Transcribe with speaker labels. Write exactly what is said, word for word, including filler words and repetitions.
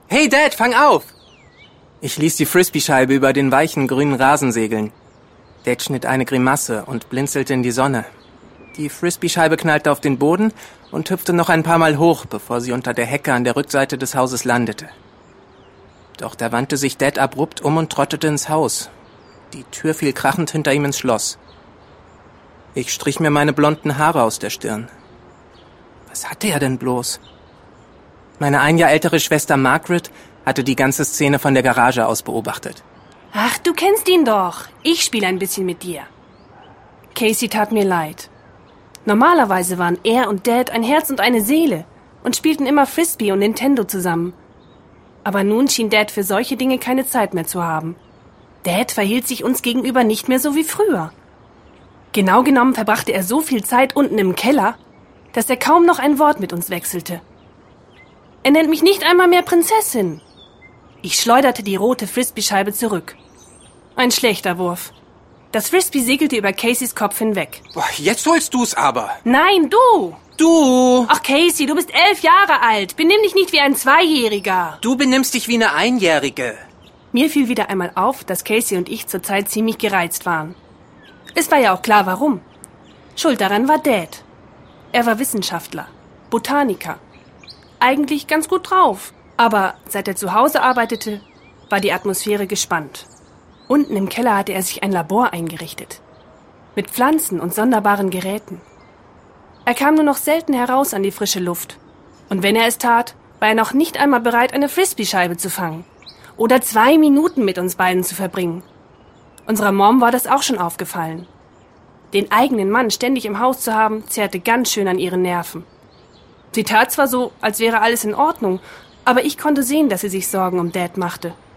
Speaker 1: Hey Dad, fang auf! Ich ließ die Frisbee-Scheibe über den weichen grünen Rasen segeln. Dad schnitt eine Grimasse und blinzelte in die Sonne. Die Frisbee-Scheibe knallte auf den Boden und hüpfte noch ein paar Mal hoch, bevor sie unter der Hecke an der Rückseite des Hauses landete. Doch da wandte sich Dad abrupt um und trottete ins Haus. Die Tür fiel krachend hinter ihm ins Schloss. Ich strich mir meine blonden Haare aus der Stirn. Was hatte er denn bloß? Meine ein Jahr ältere Schwester Margaret hatte die ganze Szene von der Garage aus beobachtet.
Speaker 2: Ach, du kennst ihn doch. Ich spiele ein bisschen mit dir. Casey tat mir leid. Normalerweise waren er und Dad ein Herz und eine Seele und spielten immer Frisbee und Nintendo zusammen. Aber nun schien Dad für solche Dinge keine Zeit mehr zu haben. Dad verhielt sich uns gegenüber nicht mehr so wie früher. Genau genommen verbrachte er so viel Zeit unten im Keller, dass er kaum noch ein Wort mit uns wechselte. Er nennt mich nicht einmal mehr Prinzessin. Ich schleuderte die rote Frisbee-Scheibe zurück. Ein schlechter Wurf. Das Frisbee segelte über Caseys Kopf hinweg.
Speaker 1: Boah, jetzt holst du's aber.
Speaker 2: Nein, du!
Speaker 1: Du!
Speaker 2: Ach, Casey, du bist elf Jahre alt. Benimm dich nicht wie ein Zweijähriger.
Speaker 1: Du benimmst dich wie eine Einjährige.
Speaker 2: Mir fiel wieder einmal auf, dass Casey und ich zurzeit ziemlich gereizt waren. Es war ja auch klar, warum. Schuld daran war Dad. Er war Wissenschaftler, Botaniker. Eigentlich ganz gut drauf. Aber seit er zu Hause arbeitete, war die Atmosphäre gespannt. Unten im Keller hatte er sich ein Labor eingerichtet. Mit Pflanzen und sonderbaren Geräten. Er kam nur noch selten heraus an die frische Luft. Und wenn er es tat, war er noch nicht einmal bereit, eine Frisbee-Scheibe zu fangen. Oder zwei Minuten mit uns beiden zu verbringen. Unserer Mom war das auch schon aufgefallen. Den eigenen Mann ständig im Haus zu haben, zehrte ganz schön an ihren Nerven. Sie tat zwar so, als wäre alles in Ordnung, aber ich konnte sehen, dass sie sich Sorgen um Dad machte.